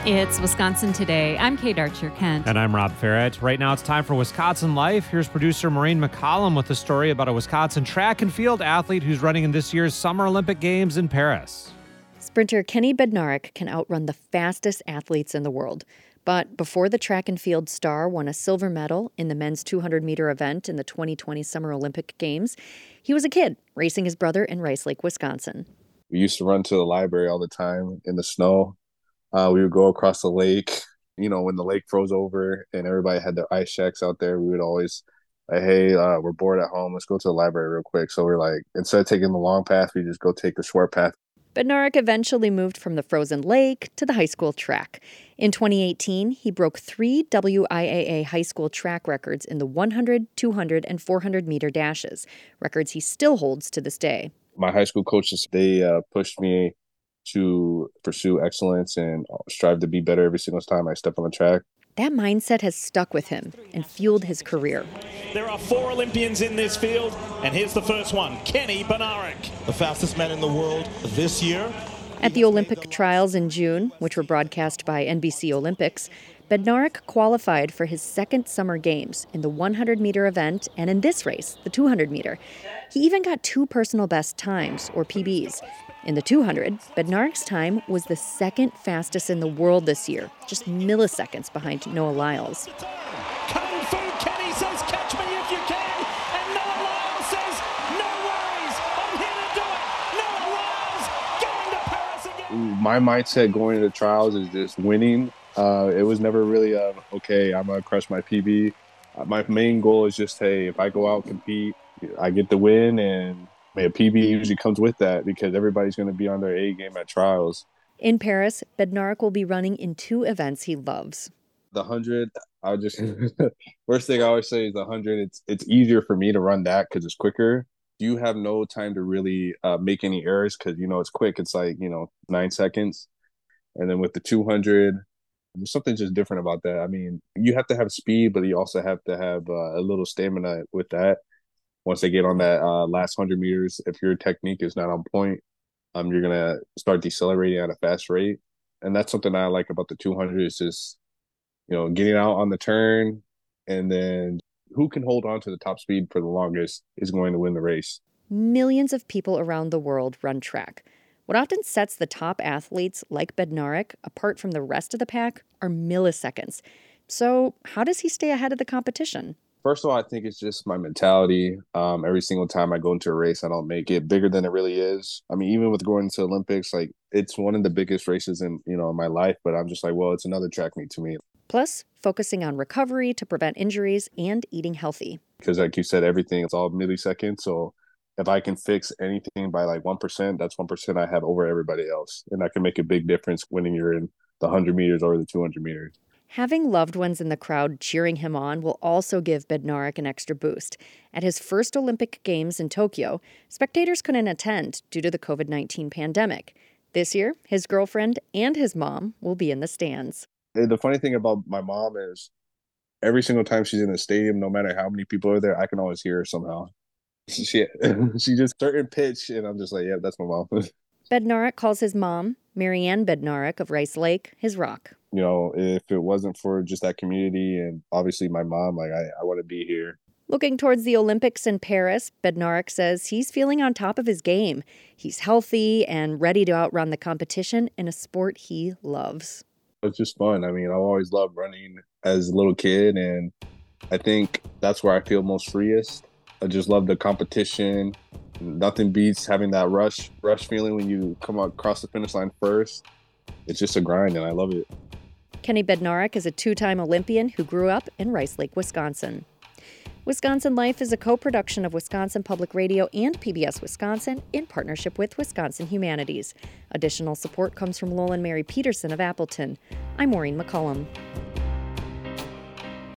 It's Wisconsin Today. I'm Kate Archer-Kent. And I'm Rob Ferret. Right now it's time for Wisconsin Life. Here's producer Maureen McCollum with a story about a Wisconsin track and field athlete who's running in this year's Summer Olympic Games in Paris. Sprinter Kenny Bednarek can outrun the fastest athletes in the world. But before the track and field star won a silver medal in the men's 200-meter event in the 2020 Summer Olympic Games, he was a kid racing his brother in Rice Lake, Wisconsin. We used to run to the library all the time in the snow. We would go across the lake, when the lake froze over and everybody had their ice shacks out there. We would always like, hey, we're bored at home. Let's go to the library real quick. So we're like, instead of taking the long path, we just go take the short path. Bednarek eventually moved from the frozen lake to the high school track. In 2018, he broke 3 WIAA high school track records in the 100, 200, and 400-meter dashes, records he still holds to this day. My high school coaches, they pushed me to pursue excellence and strive to be better every single time I step on the track. That mindset has stuck with him and fueled his career. There are 4 Olympians in this field, and here's the first one, Kenny Bednarek, the fastest man in the world this year. At the Olympic trials in June, which were broadcast by NBC Olympics, Bednarek qualified for his second Summer Games in the 100-meter event and in this race, the 200-meter. He even got 2 personal best times, or PBs. In the 200, Bednarek's time was the second fastest in the world this year, just milliseconds behind Noah Lyles. Kung Fu Kenny says, catch me if you can, and Noah Lyles says, no worries, I'm here to do it. Noah Lyles going to Paris again. My mindset going into trials is just winning. It was never really, okay, I'm going to crush my PB. My main goal is just, hey, if I go out, compete, I get the win, and a PB usually comes with that because everybody's going to be on their A game at trials. In Paris, Bednarek will be running in 2 events he loves. The 100, first thing I always say is the 100, it's easier for me to run that because it's quicker. You have no time to really make any errors because, it's quick. It's like, 9 seconds. And then with the 200, there's something just different about that. I mean, you have to have speed, but you also have to have a little stamina with that. Once they get on that last 100 meters, if your technique is not on point, you're going to start decelerating at a fast rate. And that's something I like about the 200 is just, getting out on the turn, and then who can hold on to the top speed for the longest is going to win the race. Millions of people around the world run track. What often sets the top athletes like Bednarek apart from the rest of the pack are milliseconds. So how does he stay ahead of the competition? First of all, I think it's just my mentality. Every single time I go into a race, I don't make it bigger than it really is. I mean, even with going into Olympics, like it's one of the biggest races in my life, but I'm just like, well, it's another track meet to me. Plus, focusing on recovery to prevent injuries and eating healthy. Because like you said, everything is all milliseconds. So if I can fix anything by like 1%, that's 1% I have over everybody else. And that can make a big difference when you're in the 100 meters or the 200 meters. Having loved ones in the crowd cheering him on will also give Bednarek an extra boost. At his first Olympic Games in Tokyo, spectators couldn't attend due to the COVID-19 pandemic. This year, his girlfriend and his mom will be in the stands. The funny thing about my mom is every single time she's in the stadium, no matter how many people are there, I can always hear her somehow. She just certain pitch, and I'm just like, yeah, that's my mom. Bednarek calls his mom, Marianne Bednarek of Rice Lake, his rock. If it wasn't for just that community and obviously my mom, like I want to be here. Looking towards the Olympics in Paris, Bednarek says he's feeling on top of his game. He's healthy and ready to outrun the competition in a sport he loves. It's just fun. I mean, I've always loved running as a little kid, and I think that's where I feel most freest. I just love the competition. Nothing beats having that rush feeling when you come across the finish line first. It's just a grind, and I love it. Kenny Bednarek is a 2-time Olympian who grew up in Rice Lake, Wisconsin. Wisconsin Life is a co-production of Wisconsin Public Radio and PBS Wisconsin in partnership with Wisconsin Humanities. Additional support comes from Lowell and Mary Peterson of Appleton. I'm Maureen McCollum.